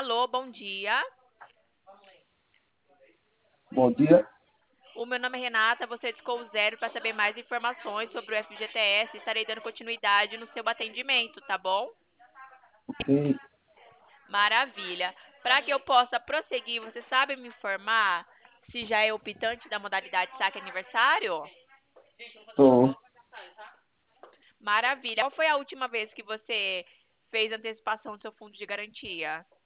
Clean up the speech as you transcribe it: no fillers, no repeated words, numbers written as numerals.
Alô, bom dia. Bom dia. O meu nome é Renata, você discou o zero para saber mais informações sobre o FGTS. Estarei dando continuidade no seu atendimento, tá bom? Ok. Maravilha. Para que eu possa prosseguir, você sabe me informar se já é optante da modalidade saque aniversário? Tô. Maravilha. Qual foi a última vez que você fez antecipação do seu fundo de garantia?